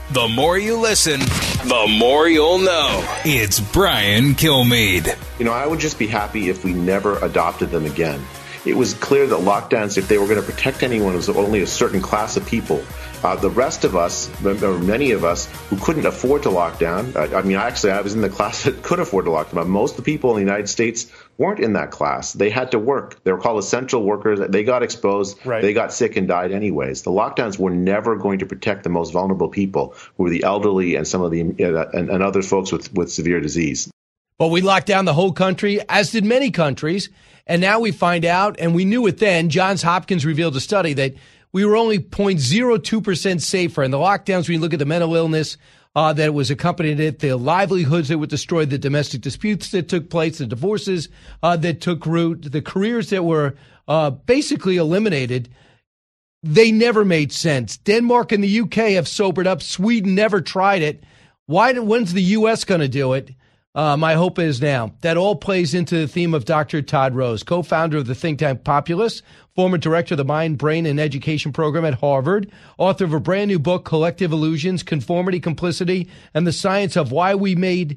The more you listen, the more you'll know. It's Brian Kilmeade. I would just be happy if we never adopted them again. It was clear that lockdowns, if they were going to protect anyone, it was only a certain class of people. The rest of us, or many of us, who couldn't afford to lock down, I was in the class that could afford to lock down, but most of the people in the United States weren't in that class. They had to work. They were called essential workers. They got exposed. Right. They got sick and died anyways. The lockdowns were never going to protect the most vulnerable people, who were the elderly and some of the and other folks with severe disease. Well, we locked down the whole country, as did many countries, and now we find out, and we knew it then, Johns Hopkins revealed a study that we were only 0.02% safer. And the lockdowns, when you look at the mental illness that was accompanied it, the livelihoods that were destroyed, the domestic disputes that took place, the divorces that took root, the careers that were basically eliminated, they never made sense. Denmark and the UK have sobered up. Sweden never tried it. When's the U.S. going to do it? My hope is now. That all plays into the theme of Dr. Todd Rose, co-founder of the think tank Populus, former director of the Mind, Brain, and Education program at Harvard, author of a brand new book, Collective Illusions, Conformity, Complicity, and the Science of Why We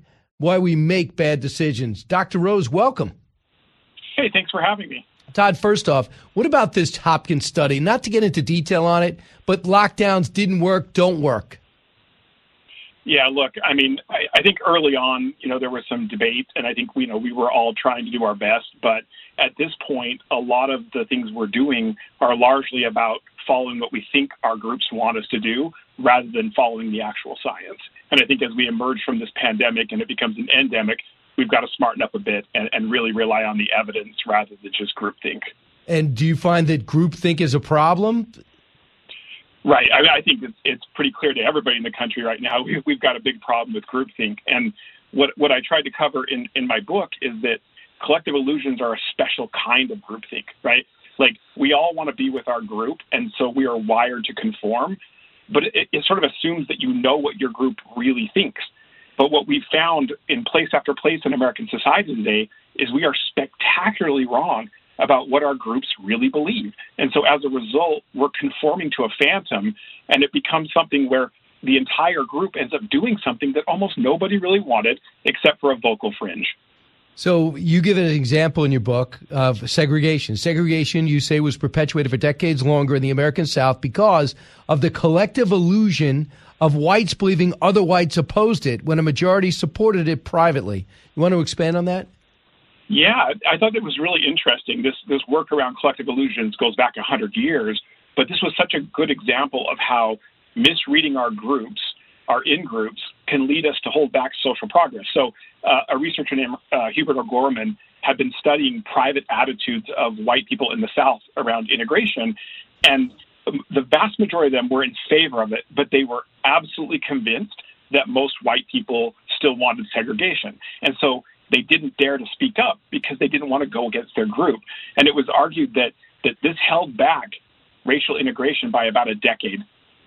Make Bad Decisions. Dr. Rose, welcome. Hey, thanks for having me. Todd, first off, what about this Hopkins study? Not to get into detail on it, but lockdowns didn't work, don't work. Yeah, look, I think early on, there was some debate, and I think, we were all trying to do our best. But at this point, a lot of the things we're doing are largely about following what we think our groups want us to do rather than following the actual science. And I think as we emerge from this pandemic and it becomes an endemic, we've got to smarten up a bit and really rely on the evidence rather than just groupthink. And do you find that groupthink is a problem? Right. I think it's pretty clear to everybody in the country right now. We've got a big problem with groupthink. And what I tried to cover in my book is that collective illusions are a special kind of groupthink, right? Like, we all want to be with our group, and so we are wired to conform. But it sort of assumes that you know what your group really thinks. But what we've found in place after place in American society today is we are spectacularly wrong about what our groups really believe. And so as a result, we're conforming to a phantom, and it becomes something where the entire group ends up doing something that almost nobody really wanted except for a vocal fringe. So you give an example in your book of segregation. Segregation, you say, was perpetuated for decades longer in the American South because of the collective illusion of whites believing other whites opposed it when a majority supported it privately. You want to expand on that? Yeah, I thought it was really interesting. This work around collective illusions goes back 100 years, but this was such a good example of how misreading our groups, our in-groups, can lead us to hold back social progress. So a researcher named Hubert O'Gorman had been studying private attitudes of white people in the South around integration, and the vast majority of them were in favor of it, but they were absolutely convinced that most white people still wanted segregation. And so they didn't dare to speak up because they didn't want to go against their group. And it was argued that this held back racial integration by about a decade.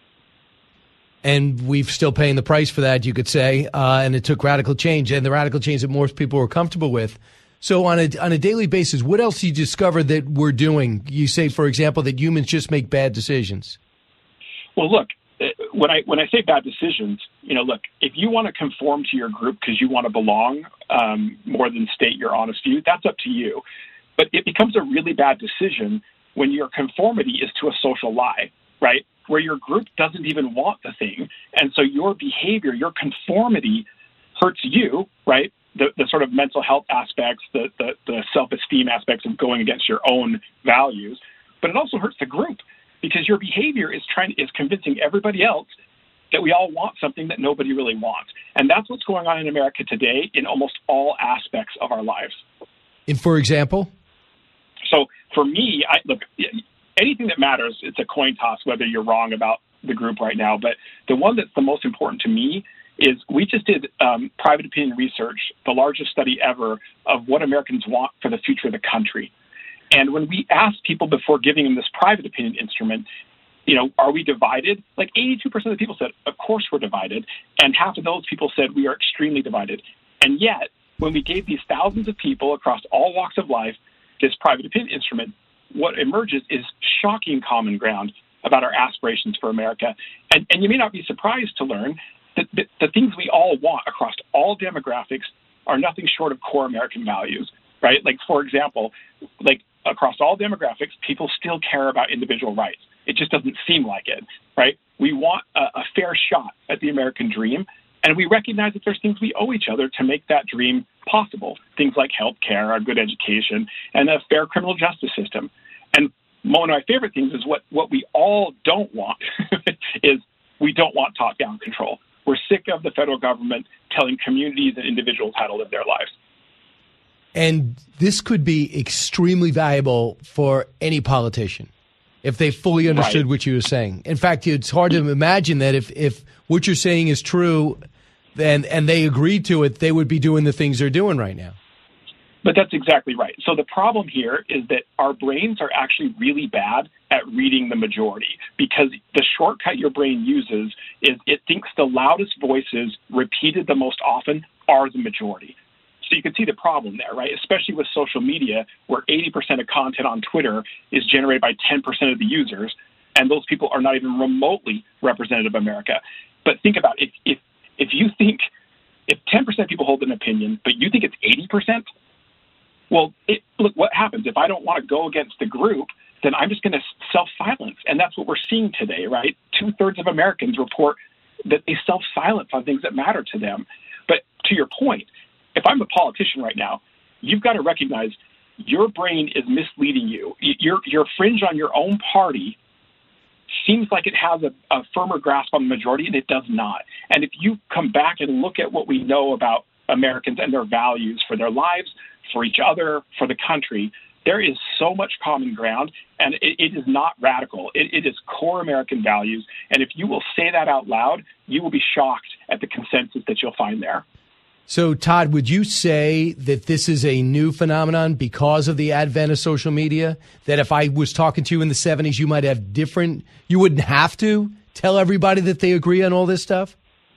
And we're still paying the price for that, you could say. And it took radical change, and the radical change that more people were comfortable with. So on a daily basis, what else do you discover that we're doing? You say, for example, that humans just make bad decisions. Well, look, when I say bad decisions, look, if you want to conform to your group because you want to belong more than state your honest view, that's up to you. But it becomes a really bad decision when your conformity is to a social lie, right? Where your group doesn't even want the thing. And so your behavior, your conformity hurts you, right? The sort of mental health aspects, the self-esteem aspects of going against your own values. But it also hurts the group because your behavior is convincing everybody else that we all want something that nobody really wants. And that's what's going on in America today in almost all aspects of our lives. And for example? So for me, look, anything that matters, it's a coin toss whether you're wrong about the group right now. But the one that's the most important to me is we just did private opinion research, the largest study ever of what Americans want for the future of the country. And when we asked people before giving them this private opinion instrument, are we divided? Like 82% of the people said, of course we're divided. And half of those people said we are extremely divided. And yet, when we gave these thousands of people across all walks of life this private opinion instrument, what emerges is shocking common ground. about our aspirations for America. And you may not be surprised to learn that the things we all want across all demographics are nothing short of core American values, right? Like, for example, like across all demographics, people still care about individual rights. It just doesn't seem like it, right? We want a fair shot at the American dream, and we recognize that there's things we owe each other to make that dream possible. Things like health care, a good education, and a fair criminal justice system. And one of my favorite things is what we all don't want is we don't want top-down control. We're sick of the federal government telling communities and individuals how to live their lives. And this could be extremely valuable for any politician if they fully understood what you were saying. In fact, it's hard to imagine that if what you're saying is true and they agreed to it, they would be doing the things they're doing right now. But that's exactly right. So the problem here is that our brains are actually really bad at reading the majority, because the shortcut your brain uses is it thinks the loudest voices repeated the most often are the majority. So you can see the problem there, right? Especially with social media, where 80% of content on Twitter is generated by 10% of the users, and those people are not even remotely representative of America. But think about it. If you think, if 10% of people hold an opinion, but you think it's 80%, well, look, what happens? If I don't want to go against the group, then I'm just going to self-silence. And that's what we're seeing today, right? 2/3 of Americans report that they self-silence on things that matter to them. But to your point, if I'm a politician right now, you've got to recognize your brain is misleading you. Your fringe on your own party seems like it has a firmer grasp on the majority, and it does not. And if you come back and look at what we know about Americans and their values for their lives, for each other, for the country, there is so much common ground, and it is not radical. It is core American values. And if you will say that out loud, you will be shocked at the consensus that you'll find there. So, Todd, would you say that this is a new phenomenon because of the advent of social media? That if I was talking to you in the 70s, you might have you wouldn't have to tell everybody that they agree on all this stuff?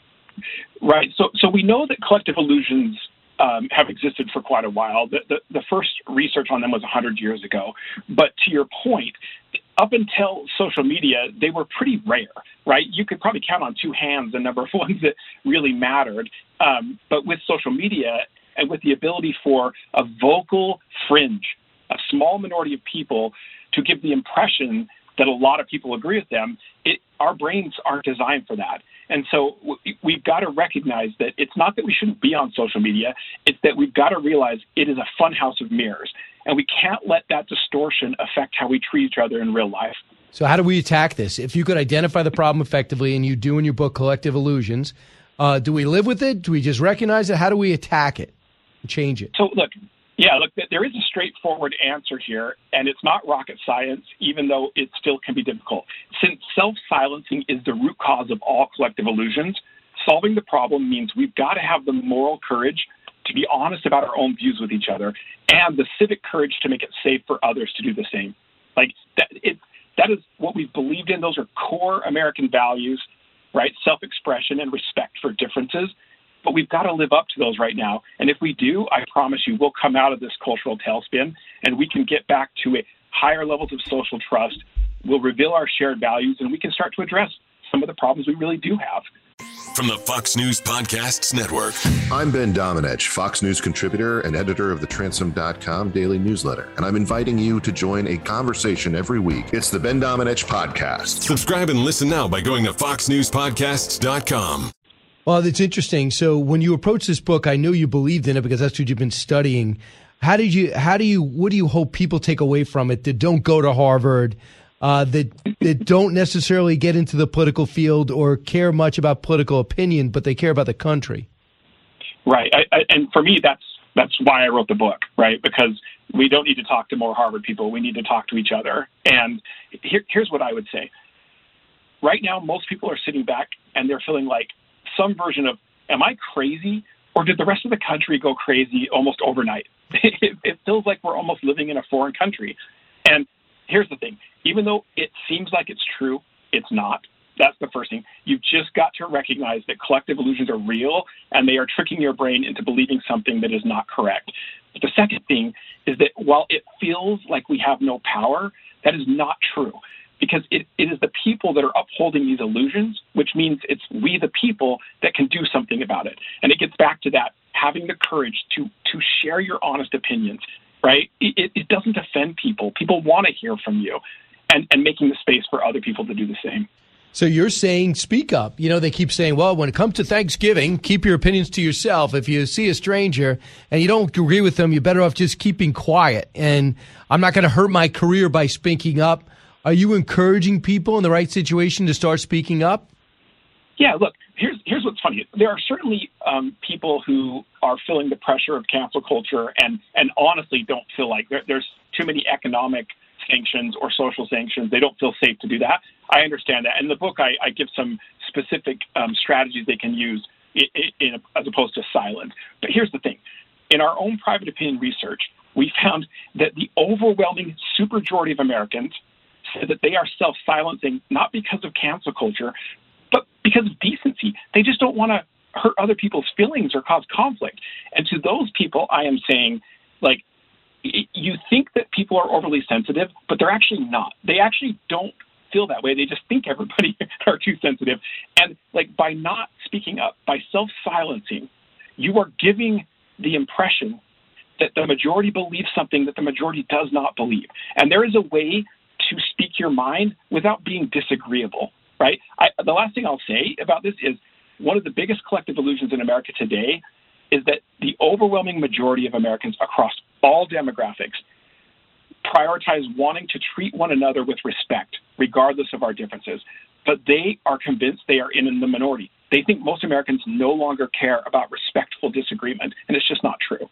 Right. So we know that collective illusions have existed for quite a while. The first research on them was 100 years ago. But to your point, up until social media, they were pretty rare, right? You could probably count on two hands the number of ones that really mattered. But with social media and with the ability for a vocal fringe, a small minority of people to give the impression that a lot of people agree with them, our brains aren't designed for that. And so we've got to recognize that it's not that we shouldn't be on social media, it's that we've got to realize it is a funhouse of mirrors. And we can't let that distortion affect how we treat each other in real life. So how do we attack this? If you could identify the problem effectively, and you do in your book, Collective Illusions, do we live with it? Do we just recognize it? How do we attack it and change it? So look, there is a straightforward answer here, and it's not rocket science, even though it still can be difficult. Since self-silencing is the root cause of all collective illusions, solving the problem means we've got to have the moral courage to be honest about our own views with each other, and the civic courage to make it safe for others to do the same. Like that is what we've believed in. Those are core American values, right? Self-expression and respect for differences. But we've got to live up to those right now. And if we do, I promise you, we'll come out of this cultural tailspin and we can get back to higher levels of social trust. We'll reveal our shared values, and we can start to address some of the problems we really do have. From the Fox News Podcasts Network. I'm Ben Domenech, Fox News contributor and editor of the Transom.com daily newsletter, and I'm inviting you to join a conversation every week. It's the Ben Domenech Podcast. Subscribe and listen now by going to foxnewspodcasts.com. Well, it's interesting. So when you approached this book, I knew you believed in it because that's what you've been studying. What do you hope people take away from it that don't go to Harvard, that don't necessarily get into the political field or care much about political opinion, but they care about the country? Right. And for me, that's why I wrote the book, right? Because we don't need to talk to more Harvard people. We need to talk to each other. And here's what I would say. Right now, most people are sitting back and they're feeling like some version of, am I crazy? Or did the rest of the country go crazy almost overnight? It feels like we're almost living in a foreign country. And here's the thing. Even though it seems like it's true, it's not. That's the first thing. You've just got to recognize that collective illusions are real, and they are tricking your brain into believing something that is not correct. But the second thing is that while it feels like we have no power, that is not true. because it is the people that are upholding these illusions, which means it's we the people that can do something about it. And it gets back to that, having the courage to share your honest opinions, right? It doesn't offend people. People want to hear from you, and making the space for other people to do the same. So you're saying speak up. You know, they keep saying, well, when it comes to Thanksgiving, keep your opinions to yourself. If you see a stranger and you don't agree with them, you're better off just keeping quiet. And I'm not going to hurt my career by speaking up. Are you encouraging people in the right situation to start speaking up? Yeah, look, here's what's funny. There are certainly people who are feeling the pressure of cancel culture and honestly don't feel like there's too many economic sanctions or social sanctions. They don't feel safe to do that. I understand that. In the book, I give some specific strategies they can use as opposed to silence. But here's the thing. In our own private opinion research, we found that the overwhelming supermajority of Americans said that they are self-silencing not because of cancel culture, but because of decency. They just don't want to hurt other people's feelings or cause conflict. And to those people, I am saying, like, you think that people are overly sensitive, but they're actually not. They actually don't feel that way. They just think everybody are too sensitive. And like by not speaking up, by self-silencing, you are giving the impression that the majority believes something that the majority does not believe. And there is a way to speak your mind without being disagreeable, right? The last thing I'll say about this is one of the biggest collective illusions in America today is that the overwhelming majority of Americans across all demographics prioritize wanting to treat one another with respect, regardless of our differences. But they are convinced they are in the minority. They think most Americans no longer care about respectful disagreement, and it's just not true.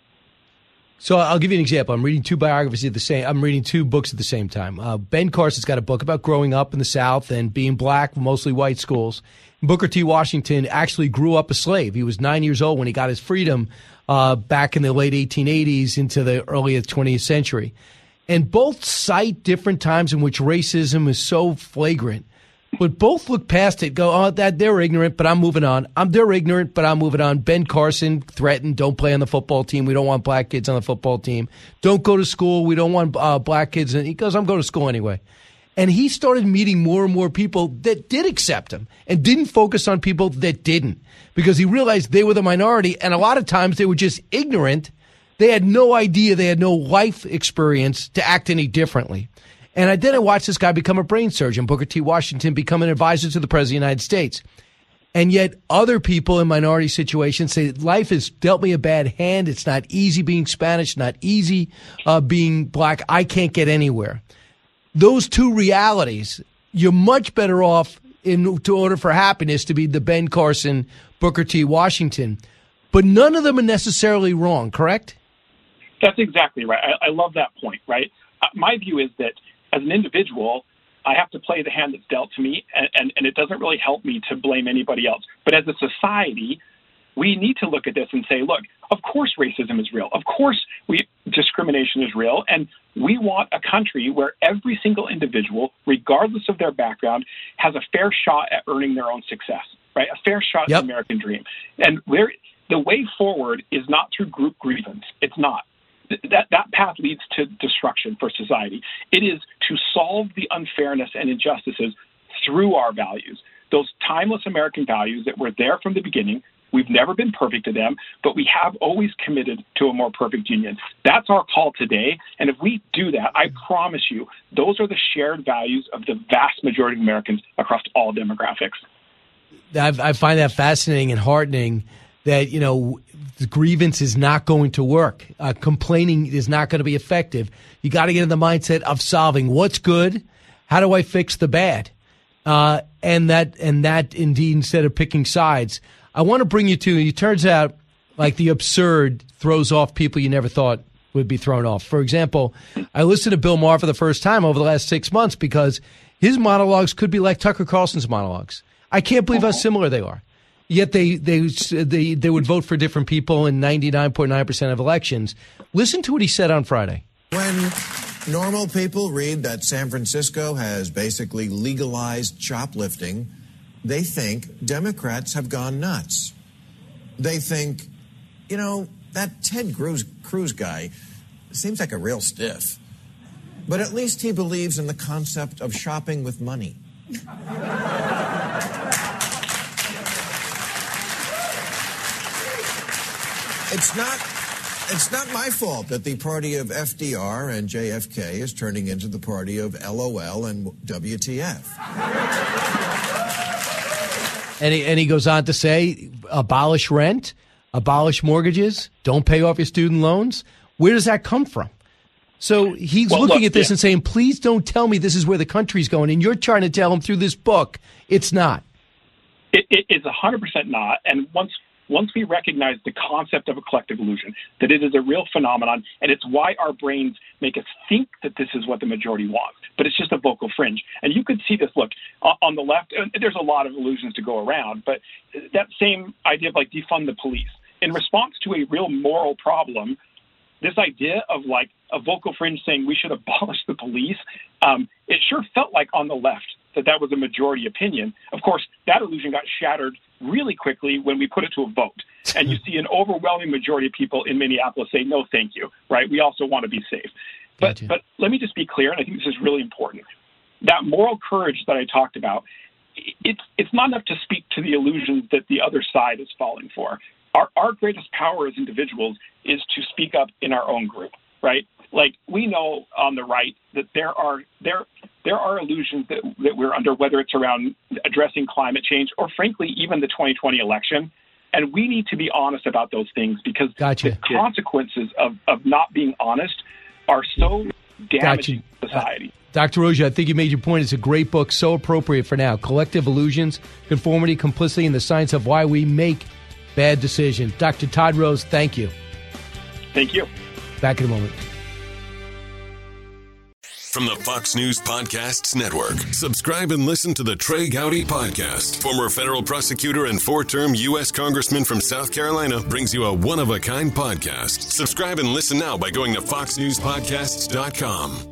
So I'll give you an example. I'm reading two biographies I'm reading two books at the same time. Ben Carson's got a book about growing up in the South and being black, mostly white schools. Booker T. Washington actually grew up a slave. He was 9 years old when he got his freedom back in the late 1880s into the early 20th century. And both cite different times in which racism is so flagrant. But both look past it, go, that they're ignorant, but I'm moving on. They're ignorant, but I'm moving on. Ben Carson threatened, don't play on the football team. We don't want black kids on the football team. Don't go to school. We don't want black kids. And he goes, I'm going to school anyway. And he started meeting more and more people that did accept him and didn't focus on people that didn't, because he realized they were the minority. And a lot of times they were just ignorant. They had no idea. They had no life experience to act any differently. And then I watched this guy become a brain surgeon, Booker T. Washington, become an advisor to the President of the United States. And yet other people in minority situations say life has dealt me a bad hand. It's not easy being Spanish, not easy being black. I can't get anywhere. Those two realities, you're much better off in order for happiness to be the Ben Carson, Booker T. Washington. But none of them are necessarily wrong, correct? That's exactly right. I love that point, right? My view is that as an individual, I have to play the hand that's dealt to me, and it doesn't really help me to blame anybody else. But as a society, we need to look at this and say, look, of course racism is real. Of course discrimination is real. And we want a country where every single individual, regardless of their background, has a fair shot at earning their own success, right? A fair shot at the American dream. And the way forward is not through group grievance. It's not. That path leads to destruction for society. It is to solve the unfairness and injustices through our values, those timeless American values that were there from the beginning. We've never been perfect to them, but we have always committed to a more perfect union. That's our call today. And if we do that, I promise you, those are the shared values of the vast majority of Americans across all demographics. I find that fascinating and heartening that, the grievance is not going to work. Complaining is not going to be effective. You got to get in the mindset of solving what's good. How do I fix the bad? And that indeed, instead of picking sides, I want to bring you to, it turns out like the absurd throws off people you never thought would be thrown off. For example, I listened to Bill Maher for the first time over the last 6 months because his monologues could be like Tucker Carlson's monologues. I can't believe how similar they are. Yet they would vote for different people in 99.9% of elections. Listen to what he said on Friday. When normal people read that San Francisco has basically legalized shoplifting, they think Democrats have gone nuts. They think, that Ted Cruz guy seems like a real stiff. But at least he believes in the concept of shopping with money. It's not my fault that the party of FDR and JFK is turning into the party of LOL and WTF. And he goes on to say, abolish rent, abolish mortgages, don't pay off your student loans. Where does that come from? So he's looking at this and saying, please don't tell me this is where the country's going. And you're trying to tell him through this book, it's not. It is 100% not. And once we recognize the concept of a collective illusion, that it is a real phenomenon, and it's why our brains make us think that this is what the majority wants, but it's just a vocal fringe. And you could see this, look, on the left, and there's a lot of illusions to go around, but that same idea of like defund the police. In response to a real moral problem, this idea of like a vocal fringe saying we should abolish the police, it sure felt like on the left that was a majority opinion. Of course, that illusion got shattered really quickly when we put it to a vote. And you see an overwhelming majority of people in Minneapolis say, no, thank you, right? We also want to be safe. But let me just be clear, and I think this is really important. That moral courage that I talked about, it's not enough to speak to the illusions that the other side is falling for. Our greatest power as individuals is to speak up in our own group, right? Like, we know on the right that there are illusions that we're under, whether it's around addressing climate change or, frankly, even the 2020 election. And we need to be honest about those things because the consequences of not being honest are so damaging to society. Dr. Rosia, I think you made your point. It's a great book, so appropriate for now. Collective Illusions, Conformity, Complicity, and the Science of Why We Make Bad Decisions. Dr. Todd Rose, thank you. Thank you. Back in a moment. From the Fox News Podcasts Network, subscribe and listen to the Trey Gowdy Podcast. Former federal prosecutor and four-term U.S. Congressman from South Carolina brings you a one-of-a-kind podcast. Subscribe and listen now by going to foxnewspodcasts.com.